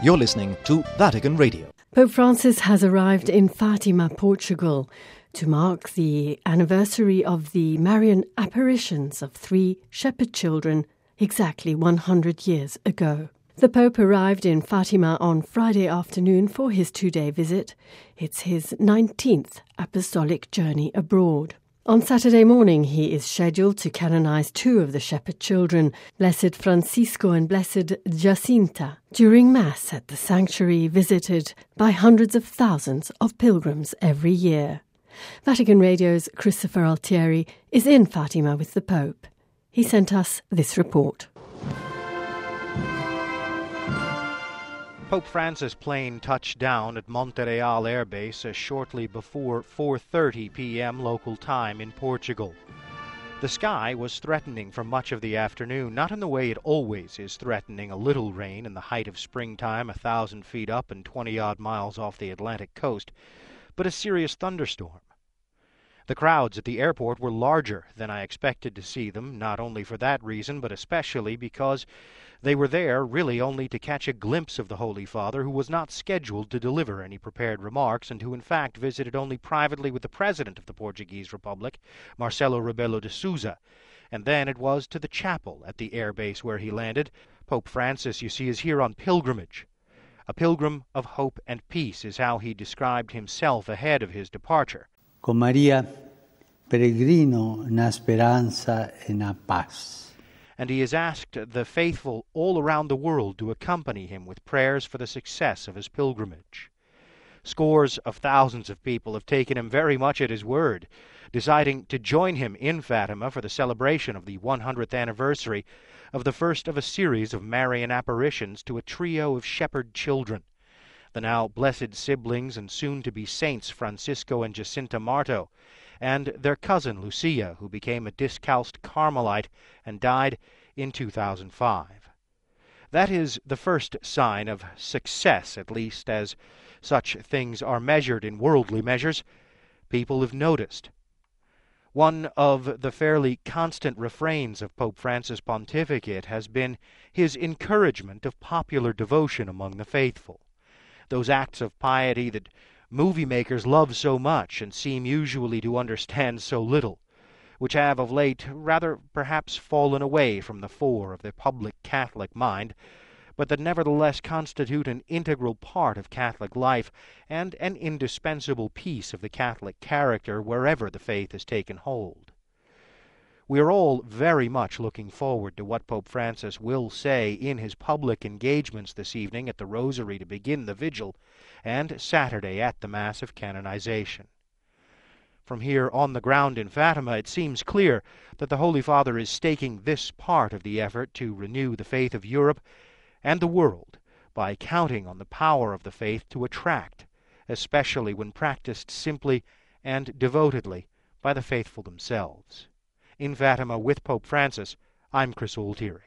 You're listening to Vatican Radio. Pope Francis has arrived in Fatima, Portugal, to mark the anniversary of the Marian apparitions of 3 shepherd children exactly 100 years ago. The Pope arrived in Fatima on Friday afternoon for his 2-day visit. It's his 19th apostolic journey abroad. On Saturday morning, he is scheduled to canonize 2 of the shepherd children, Blessed Francisco and Blessed Jacinta, during Mass at the sanctuary visited by hundreds of thousands of pilgrims every year. Vatican Radio's Christopher Altieri is in Fatima with the Pope. He sent us this report. Pope Francis' plane touched down at Montereal Air Base shortly before 4:30 p.m. local time in Portugal. The sky was threatening for much of the afternoon, not in the way it always is threatening, a little rain in the height of springtime 1,000 feet up and 20-odd miles off the Atlantic coast, but a serious thunderstorm. The crowds at the airport were larger than I expected to see them, not only for that reason, but especially because they were there really only to catch a glimpse of the Holy Father, who was not scheduled to deliver any prepared remarks, and who in fact visited only privately with the President of the Portuguese Republic, Marcelo Rebelo de Sousa, and then it was to the chapel at the air base where he landed. Pope Francis, you see, is here on pilgrimage. A pilgrim of hope and peace is how he described himself ahead of his departure. Con Maria, peregrino na speranza e na paz. And he has asked the faithful all around the world to accompany him with prayers for the success of his pilgrimage. Scores of thousands of people have taken him very much at his word, deciding to join him in Fatima for the celebration of the 100th anniversary of the first of a series of Marian apparitions to a trio of shepherd children, the now blessed siblings and soon-to-be saints Francisco and Jacinta Marto, and their cousin Lucia, who became a discalced Carmelite and died in 2005. That is the first sign of success, at least as such things are measured in worldly measures. People have noticed. One of the fairly constant refrains of Pope Francis' pontificate has been his encouragement of popular devotion among the faithful, those acts of piety that movie makers love so much and seem usually to understand so little, which have of late rather perhaps fallen away from the fore of the public Catholic mind, but that nevertheless constitute an integral part of Catholic life and an indispensable piece of the Catholic character wherever the faith has taken hold. We are all very much looking forward to what Pope Francis will say in his public engagements this evening at the Rosary to begin the vigil, and Saturday at the Mass of Canonization. From here on the ground in Fatima, it seems clear that the Holy Father is staking this part of the effort to renew the faith of Europe and the world by counting on the power of the faith to attract, especially when practiced simply and devotedly by the faithful themselves. In Fatima with Pope Francis, I'm Chris Altieri.